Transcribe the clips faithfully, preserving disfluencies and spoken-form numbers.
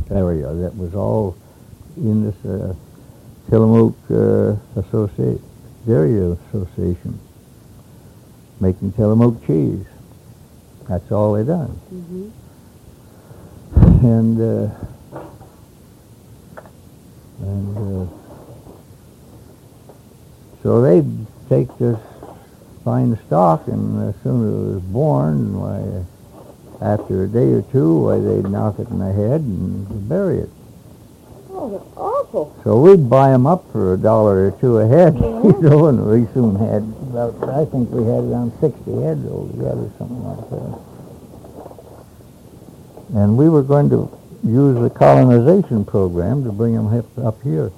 area that was all in this uh, Tillamook uh, Associate, Dairy Association, making Tillamook cheese. That's all they done. Mm-hmm. And uh, and uh, so they'd take this fine stock, and as soon as it was born, why, after a day or two, why, they'd knock it in the head and bury it. Oh, that's awful. So we'd buy them up for a dollar or two a head, Yeah. you know, and we soon had about, I think we had around sixty heads altogether, something like that. And we were going to use the colonization program to bring them up here.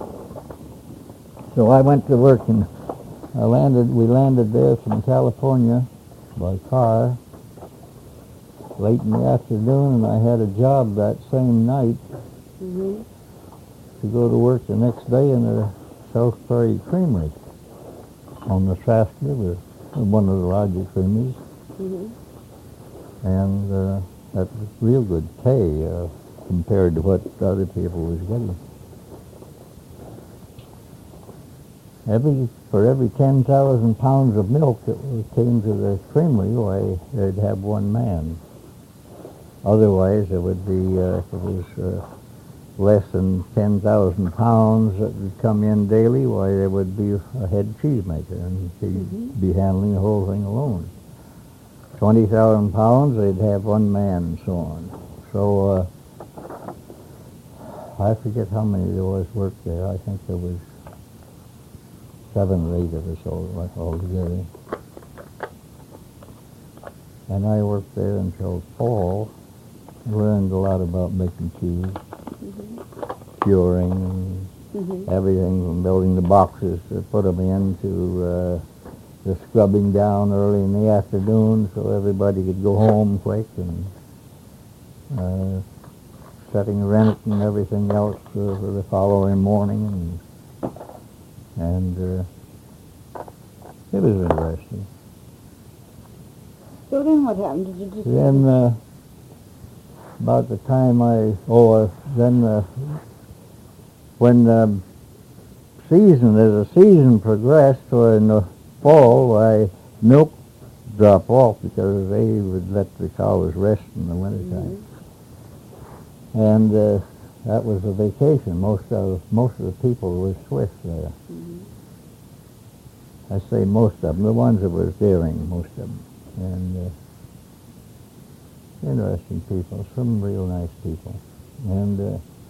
So I went to work, and I landed, we landed there from California by car late in the afternoon, and I had a job that same night Mm-hmm. to go to work the next day in the South Prairie Creamery on the Sask River, one of the larger creameries. Mm-hmm. And uh, that was real good pay uh, compared to what other people was getting. Every for every ten thousand pounds of milk that was- came to the creamery, why, they'd have one man. Otherwise, it would be, uh, if it was uh, less than ten thousand pounds that would come in daily, why, there would be a head cheesemaker, and he'd Mhm. be handling the whole thing alone. twenty thousand pounds, they'd have one man, and so on. So, uh, I forget how many there was worked there. I think there was seven or eight of us all, altogether. And I worked there until fall. Learned a lot about making cheese, Mm-hmm. curing, and Mm-hmm. everything from building the boxes to put them in to uh, the scrubbing down early in the afternoon so everybody could go home quick, and uh, setting rennet and everything else uh, for the following morning, and and uh, it was interesting. So then what happened? Did you just... Then uh, about the time I, oh, uh, then uh, when the season, as the season progressed, or in the fall, I milk drop off because they would let the cows rest in the wintertime. Mm-hmm. And uh, that was a vacation. Most of most of the people were Swiss there. Mm-hmm. I say most of them, the ones that was daring, most of them. And uh, interesting people, some real nice people. And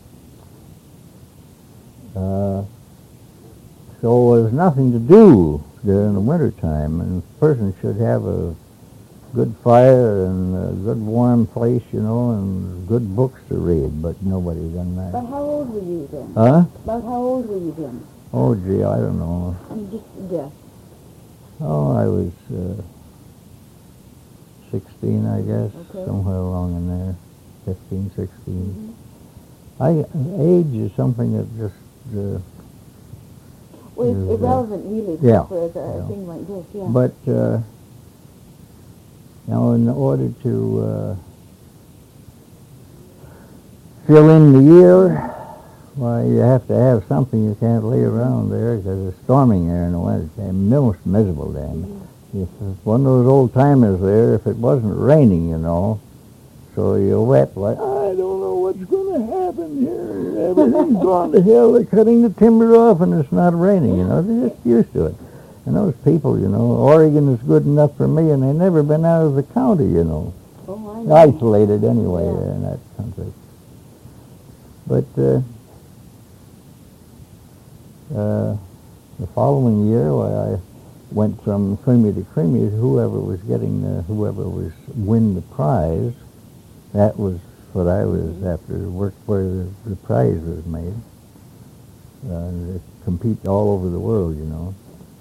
uh, uh, so there was nothing to do during the wintertime, and a person should have a good fire and a good warm place, you know, and good books to read, but nobody done About that. how old were you then? Huh? About how old were you then? Oh, gee, I don't know. You just a guess. Oh, I was uh, sixteen, I guess, Okay. somewhere along in there, fifteen, sixteen. Mm-hmm. I, age is something that just, uh, Well, Is, it's uh, irrelevant, really, yeah, for a, a yeah. thing like this, yeah. but, uh, now in order to uh, fill in the year, why, you have to have something. You can't lay around there because it's storming there in the wintertime. Most miserable then. Mm-hmm. If it's one of those old timers there, if it wasn't raining, you know, so you're wet, like, I don't know what's going to happen here. Everything's gone to hell. They're cutting the timber off and it's not raining, you know. They're just used to it. And those people, you know, Oregon is good enough for me, and they've never been out of the county, you know. Oh, I know. Isolated anyway Yeah. there in that country. But uh, uh, the following year, why, I went from creamery to creamery. Whoever was getting the, whoever was win the prize, that was what I was after. Worked where the, the prize was made. Uh, they compete all over the world, you know.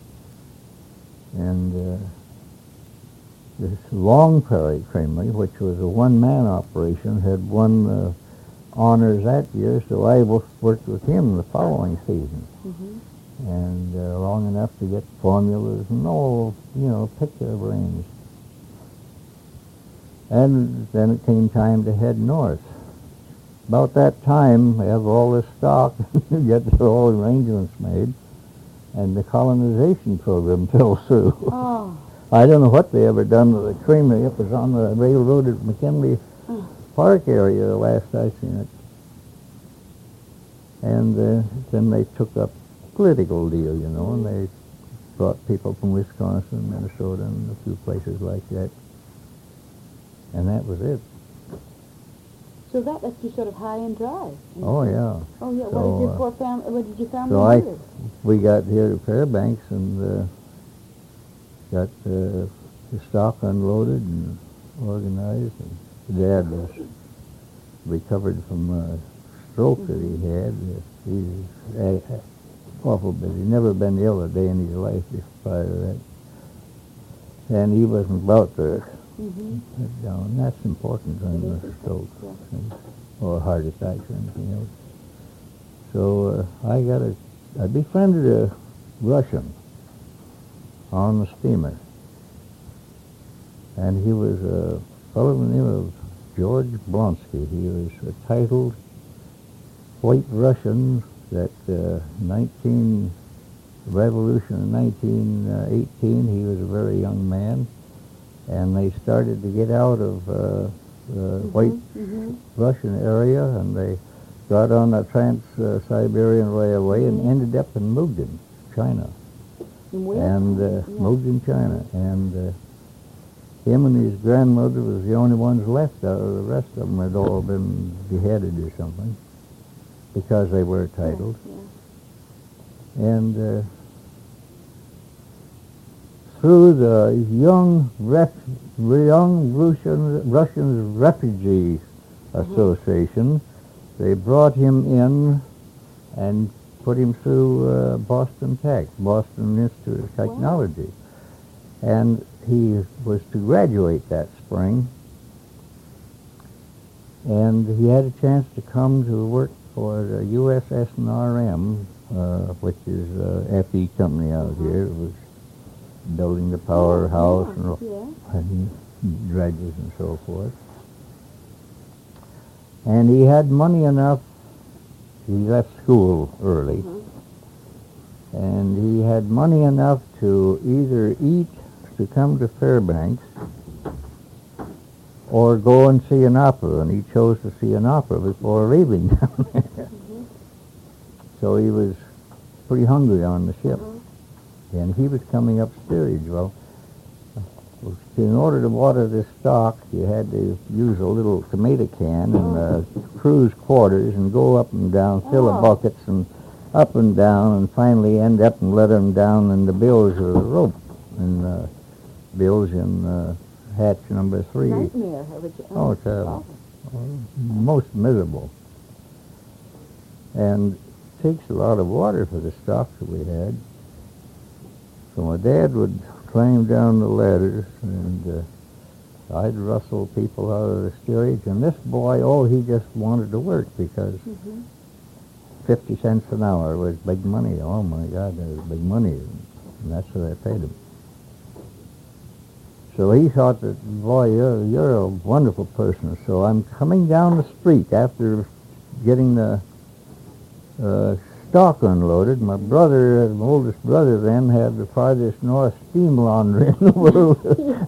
And uh, this Long Prairie Creamery, which was a one-man operation, had won uh, honors that year, so I w- worked with him the following season. Mm-hmm. And uh, long enough to get formulas and all, you know, pick their brains. And then it came time to head north. about that time, we have all this stock, get all arrangements made, and the colonization program fell through. Oh. I don't know what they ever done to the creamery. It was on the railroad at McKinley Oh. Park area the last I seen it. And uh, then they took up political deal, you know, and they brought people from Wisconsin, Minnesota, and a few places like that. And that was it. So that left you sort of high and dry. Oh, yeah. Oh, yeah. So, what did your uh, poor family, what did your family So I, do? we got here to Fairbanks and uh, got uh, the stock unloaded and organized. And the dad was recovered from a stroke that he had. Uh, he's uh, awful busy. Never been ill a day in his life prior to that. And he wasn't about to Mm-hmm. let down. That's important when It is a stroke important, or heart attacks or anything else. So uh, I got a, I befriended a Russian on the steamer. And he was a fellow by the name of George Blonsky. He was a titled white Russian that uh, nineteen Revolution in nineteen eighteen, he was a very young man. And they started to get out of uh, the Mm-hmm. white Mm-hmm. Russian area, and they got on the Trans-Siberian Railway and Mhm. ended up in Mugen, China. And where? And uh, Yeah. Mugen, China. And uh, him and his grandmother was the only ones left out of the rest of them had all been beheaded or something because they were titled. Yeah, yeah. And uh, through the young ref, young Russian Russian Refugee Association, they brought him in and put him through uh, Boston Tech, Boston Institute of Technology, wow. And he was to graduate that spring. And he had a chance to come to work for the U S S and R M, uh, which is a F E company out uh-huh. here. It was building the powerhouse oh, yeah. and, and dredges and so forth. And he had money enough. He left school early. Uh-huh. And he had money enough to either eat, to come to Fairbanks, or go and see an opera, and he chose to see an opera before leaving down there. Mm-hmm. So he was pretty hungry on the ship. Uh-huh. And he was coming up steerage. Well, in order to water this stock, you had to use a little tomato can in the crew's quarters and go up and down, fill the oh. buckets and up and down, and finally end up and let them down in the bilge of the rope, in uh, bilge in uh, hatch number three. Nightmare. Oh, it's uh, most miserable. And it takes a lot of water for the stock that we had. So my dad would climb down the ladders, and uh, I'd rustle people out of the steerage. And this boy, oh, he just wanted to work because mm-hmm. fifty cents an hour was big money. Oh, my God, that was big money. And that's what I paid him. So he thought that, boy, you're, you're a wonderful person. So I'm coming down the street after getting the uh, stock unloaded. My brother, my oldest brother then, had the farthest north steam laundry in the world.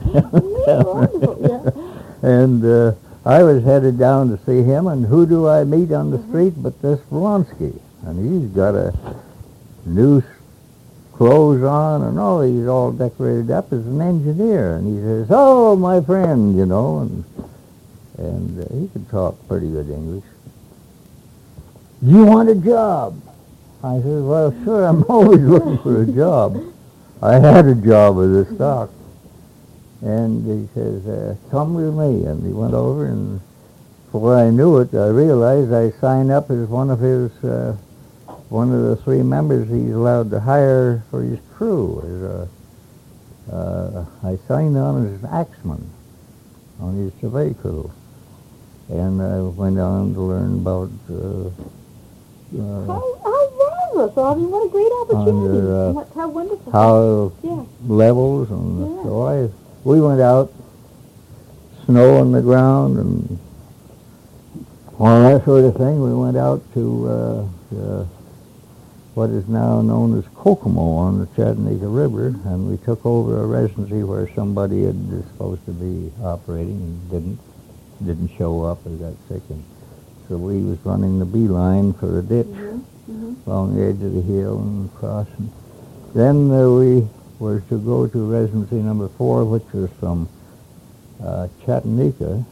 yeah. And uh, I was headed down to see him, and who do I meet on the mm-hmm. street but this Blonsky? And he's got a new clothes on, and oh, he's all decorated up as an engineer. And he says, "Oh, my friend," you know, and and uh, he could talk pretty good English. "You want a job?" I said, "Well, sure, I'm always looking for a job." I had a job with the stock. And he says, uh, "Come with me." And he went over, and before I knew it, I realized I signed up as one of his, uh, one of the three members he's allowed to hire for his crew. As a, uh, I signed on as an axeman on his survey crew. And I went on to learn about uh, uh, how, how marvelous! I mean, what a great opportunity! Under, uh, what, how wonderful! how yeah. levels, and yeah. so I, we went out, snow on the ground, and Well, that sort of thing. We went out to uh, uh, what is now known as Kokomo on the Chattanooga River, and we took over a residency where somebody had, was supposed to be operating and didn't didn't show up or got sick, and so we was running the beeline for the ditch Mm-hmm. Mm-hmm. along the edge of the hill and across. And then uh, we were to go to residency number four, which was from uh, Chattanooga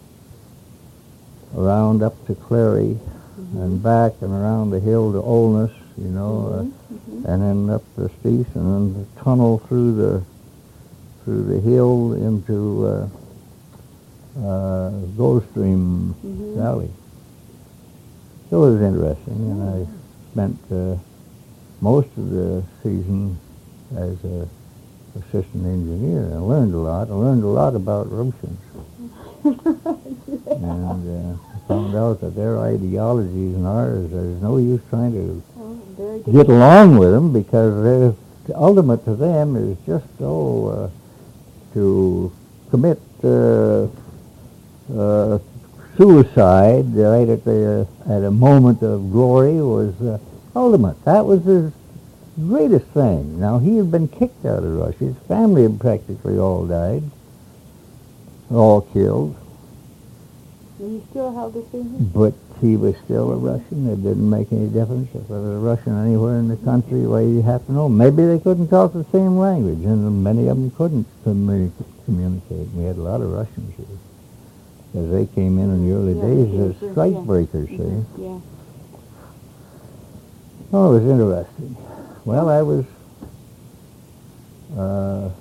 around up to Clary, Mm-hmm. and back and around the hill to Olness, you know, Mm-hmm. uh, and then up the Steese, and then the tunnel through the through the hill into uh, uh, Goldstream Mhm. Valley. So it was interesting, and I spent uh, most of the season as a assistant engineer. I learned a lot. I learned a lot about Russians, and uh, found out that their ideologies and ours, there's no use trying to Oh, very get good. along with them, because they're- the ultimate to them is just oh, uh, to commit uh, uh, suicide right at the uh, at a moment of glory was uh, ultimate. That was his greatest thing. Now, he had been kicked out of Russia. His family had practically all died, all killed, And you still held this in but he was still a Russian. It didn't make any difference if there was a Russian anywhere in the country. Well, you have to know. Maybe they couldn't talk the same language, and many of them couldn't communi- communicate. We had a lot of Russians here, because they came in in the early Yeah, days sure, as sure, strike yeah. breakers, see. Mhm. Yeah. Oh, it was interesting. Well, I was uh,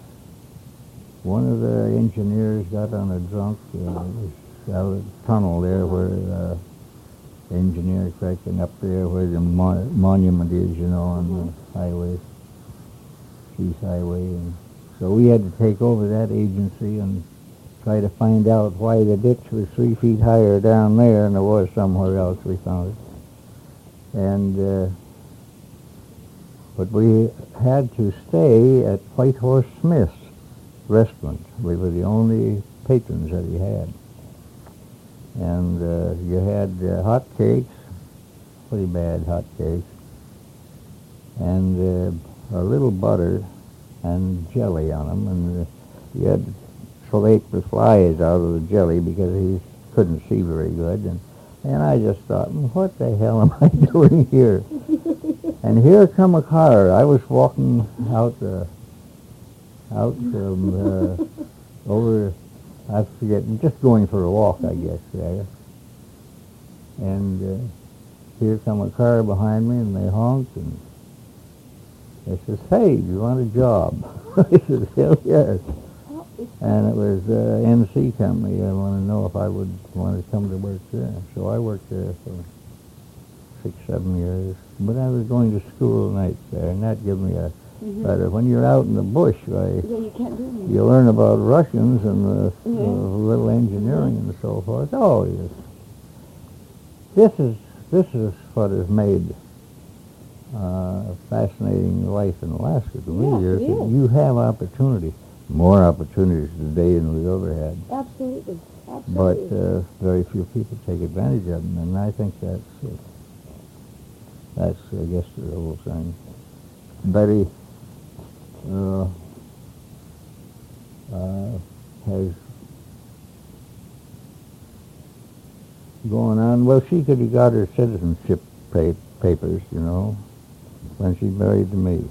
one of the engineers got on a drunk uh, out of the tunnel there where uh, the engineer correcting up there where the mo- monument is, you know, on Mhm. the highway, East Highway, and so we had to take over that agency and try to find out why the ditch was three feet higher down there than it was somewhere else. We found it, and. Uh, But we had to stay at White Horse Smith's restaurant. We were the only patrons that he had. And uh, you had uh, hot cakes, pretty bad hot cakes, and uh, a little butter and jelly on them. And uh, you had to fillet the flies out of the jelly because he couldn't see very good. And, and I just thought, what the hell am I doing here? And here come a car. I was walking out uh, out from uh, over, I forget, just going for a walk, I guess, there. And uh, here come a car behind me, and they honked, and they says, hey, do you want a job? I said, hell yes. Oh, it's And it was uh, N C Company. I want to know if I would want to come to work there. So I worked there for six, seven years. But I was going to school nights there, and that gave me a... Mhm. But uh, when you're out in the bush, right, Yeah, you can't do anything. you learn about Russians and the Yeah. uh, little engineering and so forth. Oh, yes. This is this is what has made uh, fascinating life in Alaska to me. Yes, is it that is. you have opportunity, more opportunities today than we've ever had. Absolutely. But Absolutely. uh, very few people take advantage of them, and I think that's uh, that's I guess the whole thing. Betty uh, uh, has gone on. Well, she could have got her citizenship pa- papers, you know, when she married me.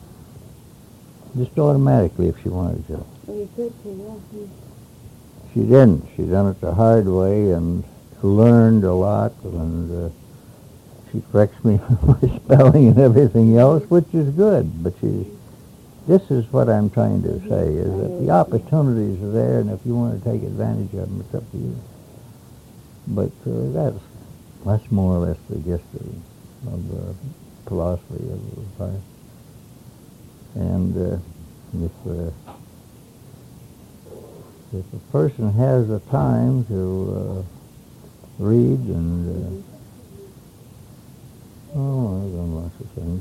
Just automatically, if she wanted to. Well, you could too, yeah. Mm. She didn't. She done it the hard way and learned a lot, and uh, she corrects me on my spelling and everything else, which is good. But she, this is what I'm trying to say, is that the opportunities are there, and if you want to take advantage of them, it's up to you. But uh, that's, that's more or less the gist of, of the philosophy of the life. And uh, if, uh, if a person has the time to uh, read and, uh, oh, I've done lots of things.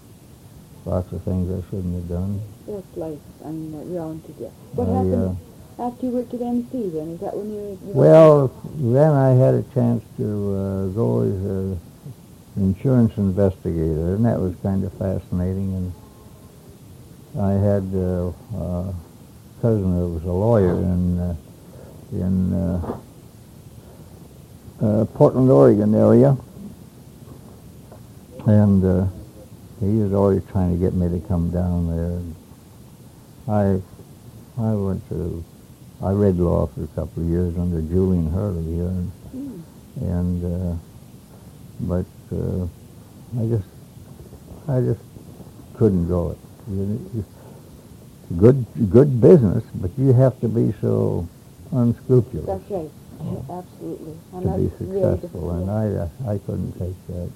Uh, lots of things I shouldn't have done. That's life. I mean, uh, we're on to get. What I, happened? uh, after you worked at M C then? Is that when you... you Well, then I had a chance to uh, go as an insurance investigator, and that was kind of fascinating. And I had uh, a cousin who was a lawyer in, uh, in uh, uh, Portland, Oregon area, and uh, he was always trying to get me to come down there. And I, I went to, I read law for a couple of years under Julian Hurley here, and, Mm. and uh, but uh, I just, I just couldn't go it. You- you- Good, good business, but you have to be so unscrupulous That's right. Absolutely. And to be that's really successful, and difficult. I, I couldn't take that.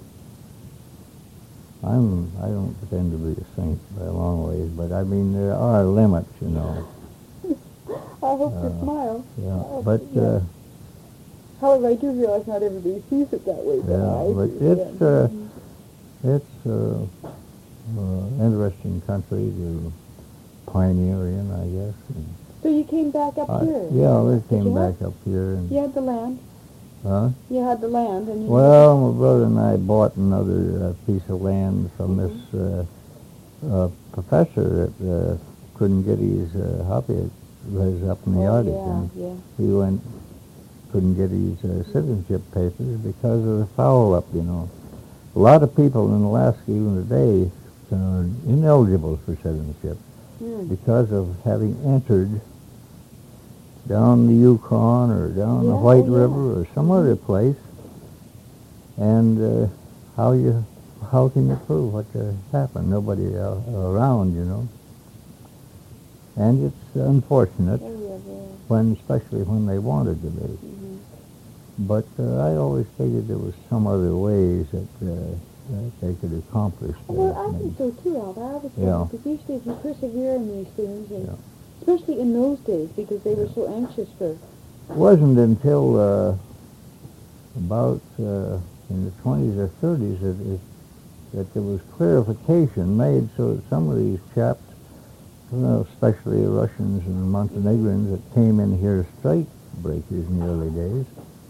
I'm, I don't pretend to be a saint by a long ways, but I mean there are limits, you know. I hope Uh, you smile. Yeah, Oh, but yeah. uh, However, I do realize not everybody sees it that way. But yeah, I but do, it's yeah. uh, it's uh, uh, interesting country to pioneer in, I guess. And So you came back up I- here? yeah, we Did came you back have- up here, and You had the land. huh? You had the land, and you. Well, my brother and I bought another uh, piece of land from this uh, uh, professor that uh, couldn't get his uh, hobby raised up in the Oh, Arctic, yeah, and yeah. he went couldn't get his uh, citizenship papers because of the foul-up. You know, a lot of people in Alaska even today are ineligible for citizenship Hmm. because of having entered down the Yukon or down the Yeah, White oh, yeah. River or some other place, and uh, how you how can you prove what uh, happened? Nobody uh, around, you know. And it's unfortunate Very, very. when, especially when they wanted to be. Mhm. But uh, I always figured there was some other ways that, uh, that they could accomplish that. Well, I maybe. think so too, Al. I always think Yeah. because usually if you persevere in these things, and Yeah. especially in those days, because they were so anxious for. It wasn't until uh, about uh, in the twenties or thirties that, it, that there was clarification made so that some of these chaps, you know, especially the Russians and the Montenegrins that came in here as strike breakers in the early days,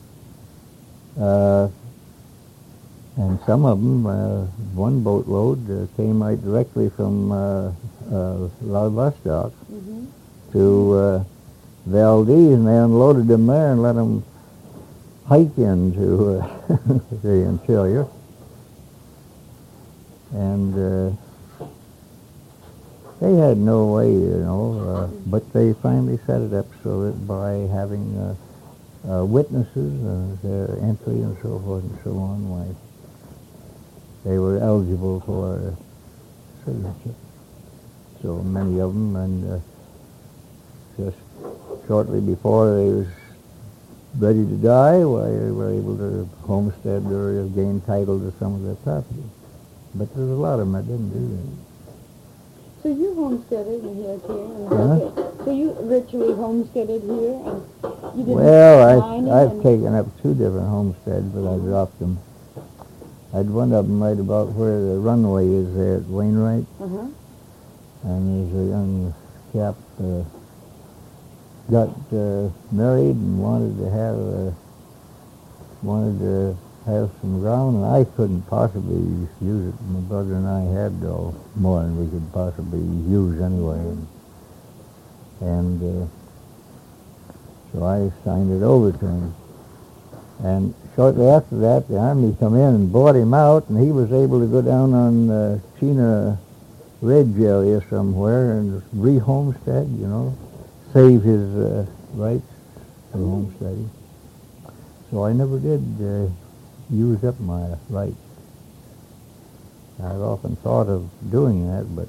uh, and some of them, uh, one boatload uh, came right directly from uh, uh, Vladivostok Mm-hmm. to uh, Valdez, and they unloaded them there and let them hike into uh, the interior. And uh, they had no way, you know, uh, but they finally set it up so that by having uh, uh, witnesses, uh, their entry and so forth and so on, why they were eligible for citizenship. So many of them, and uh, just shortly before they was ready to die, why they were able to homestead or gain title to some of their property. But there's a lot of them that didn't do that. So you homesteaded and here, here, and Huh? okay. So you virtually homesteaded here, and you didn't Well, mine it I, I've and- taken up two different homesteads, but I dropped them. I'd one of them right about where the runway is there at Wainwright, Uh-huh. and there's a young chap uh, got uh, married and wanted to have uh, wanted to have some ground, and I couldn't possibly use it. My brother and I had uh, more than we could possibly use anyway, and, and uh, so I signed it over to him. And shortly after that, the Army come in and bought him out, and he was able to go down on uh, Chena Ridge area somewhere and re-homestead, you know, save his uh, rights for homesteading. So I never did uh, use up my rights. I've often thought of doing that, but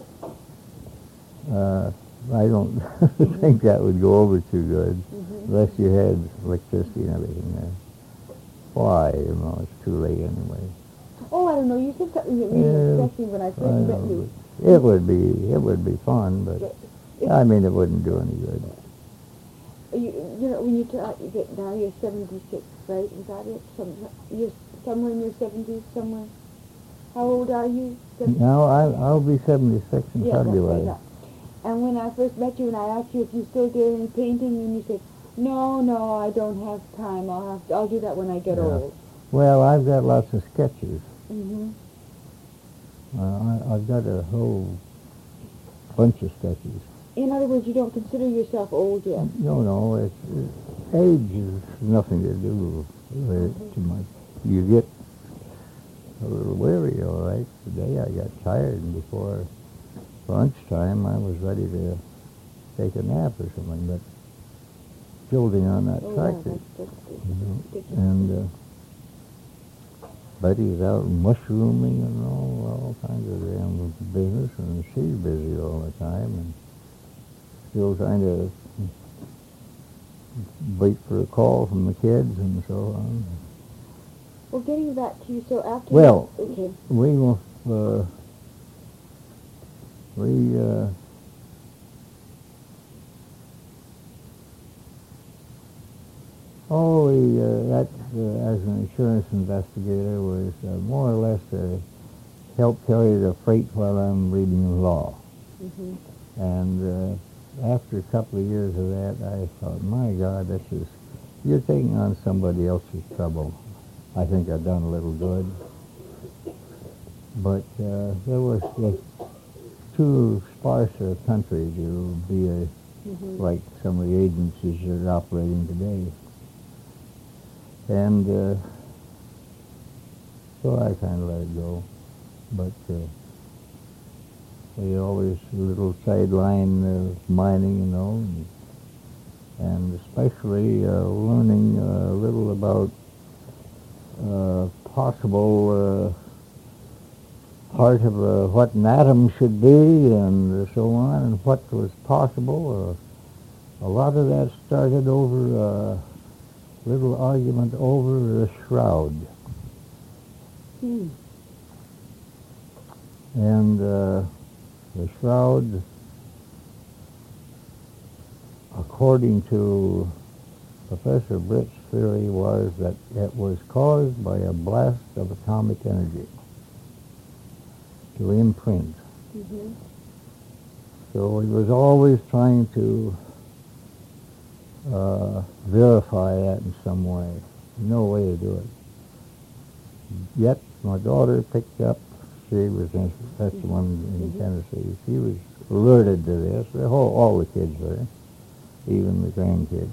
uh, I don't think that would go over too good Mhm. unless you had electricity and everything there. Why? You know, it's too late anyway. Oh, I don't know. You said something that made me, Yeah, especially when I I first met know, you. but it would be it would be fun, but It- I mean it wouldn't do any good. You, you know, when you talk, you get now you're seventy-six, right? Is that it? Some, you're somewhere in your seventies, somewhere. How old are you? Seven- Now I I'll be seventy-six in Yeah, that's February. right, yeah. And when I first met you and I asked you if you still did any painting, and you said, no, no, I don't have time. I'll have to, I'll do that when I get Yeah. old. Well, I've got lots of sketches. Mm-hmm. Uh, I, I've got a whole bunch of sketches. In other words, you don't consider yourself old yet. No, no, it's, it, age is nothing to do with it too much. You get a little weary, all right. Today I got tired, and before lunchtime I was ready to take a nap or something, but building on that Oh, tractor. yeah, that's, that's good. You know, Good. and uh, Betty's out mushrooming and all, all kinds of damn business, and she's busy all the time, and still trying to wait for a call from the kids and so on. Well, getting back to you, so after... Well, okay. we will, uh, we, uh, oh, we, uh, that, uh, as an insurance investigator, was uh, more or less to help carry the freight while I'm reading law. Mm-hmm. And uh, after a couple of years of that, I thought, my God, this is, you're taking on somebody else's trouble. I think I've done a little good. But uh, there was just too sparse a country to be a, Mm-hmm. like some of the agencies that are operating today. And uh, so I kind of let it go. But uh, we always a little sideline of mining, you know, and, and especially uh, learning a little about uh, possible uh, part of uh, what an atom should be and so on, and what was possible. Uh, a lot of that started over a little argument over a shroud. Hmm. And uh, the shroud, according to Professor Britt's theory, was that it was caused by a blast of atomic energy to imprint. Mm-hmm. So he was always trying to uh, verify that in some way. No way to do it. Yet my daughter picked up, she was in, that's the one in Mhm. Tennessee, she was alerted to this. The whole, all the kids were, even the grandkids,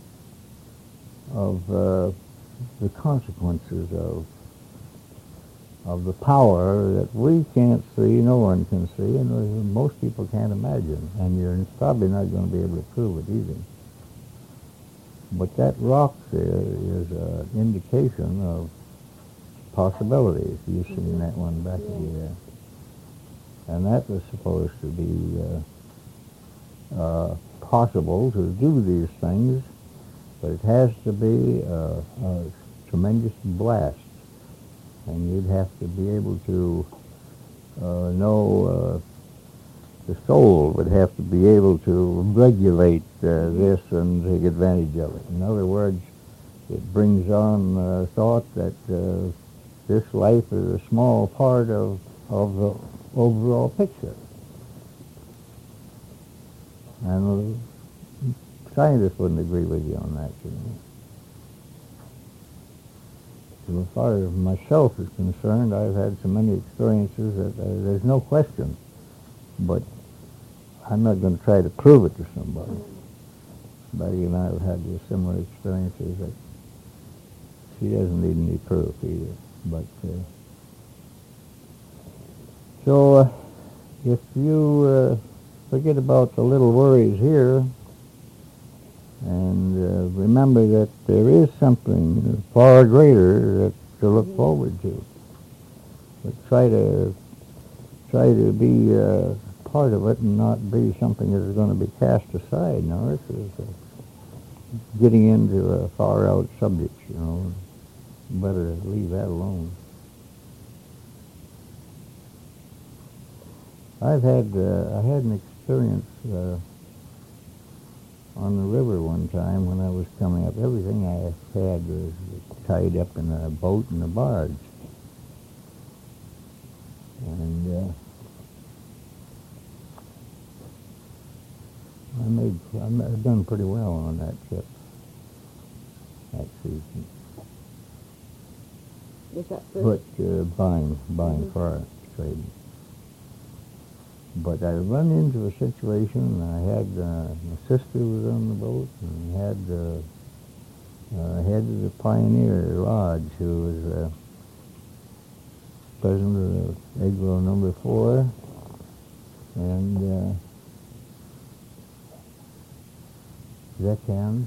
of uh, the consequences of of the power that we can't see, no one can see, and most people can't imagine. And you're probably not going to be able to prove it either. But that rock there is an indication of possibilities. You've seen Mhm. that one back Yeah. of you there. And that was supposed to be uh, uh, possible to do these things, but it has to be a, a tremendous blast. And you'd have to be able to uh, know, uh, the soul would have to be able to regulate uh, this and take advantage of it. In other words, it brings on uh, thought that uh, this life is a small part of, of the overall picture. And uh, scientists wouldn't agree with you on that, you know. So as far as myself is concerned, I've had so many experiences that uh, there's no question. But I'm not going to try to prove it to somebody. Betty and I have had these similar experiences that she doesn't need any proof either. But uh, so uh, if you uh, forget about the little worries here, and uh, remember that there is something far greater that to look Mhm. forward to. But try to try to be uh, part of it and not be something that is going to be cast aside. Now, this is uh, getting into a far-out subject, you know. Better leave that alone. I've had uh, I had an experience uh, on the river one time when I was coming up. Everything I had was tied up in a boat and a barge. And uh, made, I ma- I've done pretty well on that trip that season. Was that first? But uh, buying, buying Mhm. fur trade. But I run into a situation. I had uh, my sister was on the boat, and had uh, uh, head of the Pioneer Lodge, who was uh, president of the Eggrow Number Four, and uh, deckhand.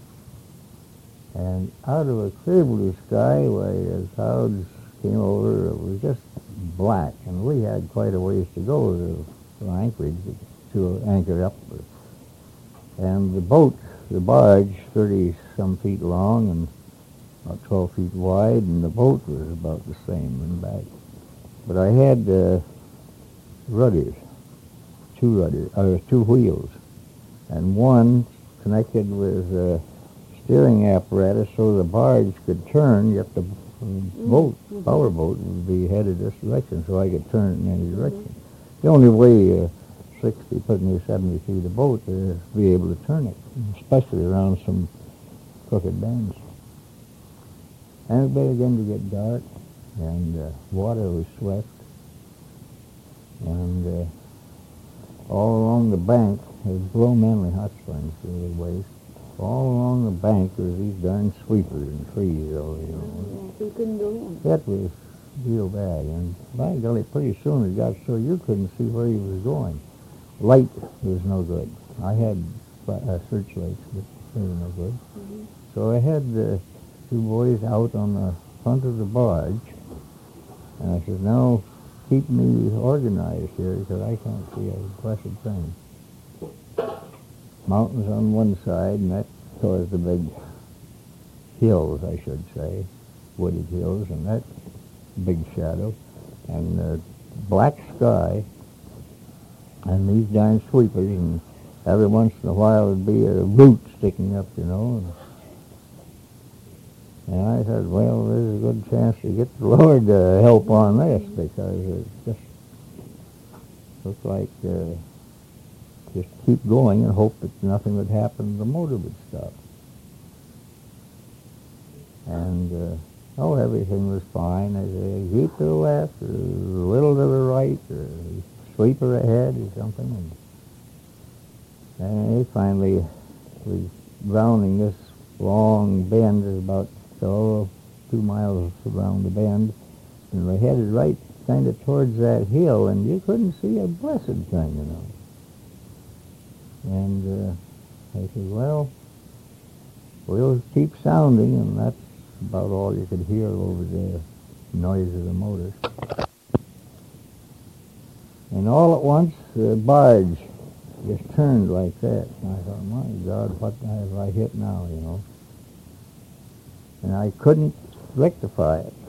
And out of a clear blue sky, why the clouds came over, it was just black, and we had quite a ways to go to, to Anchorage to anchor up. And the boat, the barge, thirty-some feet long and about twelve feet wide, and the boat was about the same in back. But I had uh, rudders, two rudders, or two wheels, and one connected with a steering apparatus so the barge could turn, yet the boat, Mhm. power boat, would be headed this direction, so I could turn it in any direction. The only way uh, sixty, putting near seventy feet of boat is to be able to turn it, especially around some crooked bends. And it began to get dark, and uh, water was swept, and uh, all along the bank, it was below Manly Hot Springs, really ways. All along the bank there was these darn sweepers and trees over, you know. Yeah, so you couldn't go in. That was real bad, and by golly, pretty soon it got so you couldn't see where you was going. Light was no good. I had uh, searchlights, but they were no good. Mm-hmm. So I had the two boys out on the front of the barge, and I said, now keep me organized here, because I can't see a blessed thing. Mountains on one side, and that caused the big hills, I should say, wooded hills, and that big shadow, and uh, black sky, and these darn sweepers, and every once in a while there'd be a root sticking up, you know. And, and I said, well, there's a good chance to get the Lord to help on this, because it just looked like uh, just keep going and hope that nothing would happen, the motor would stop. And, uh, oh, everything was fine. I said, keep to the left, or a little to the right, or sweeper ahead, or something. And, and they finally was rounding this long bend, is about oh, two miles around the bend, and we headed right kind of towards that hill, and you couldn't see a blessed thing, you know. And uh, I said, well, we'll keep sounding, and that's about all you could hear over the noise of the motors. And all at once, the barge just turned like that. And I thought, my God, what have I hit now, you know? And I couldn't rectify it.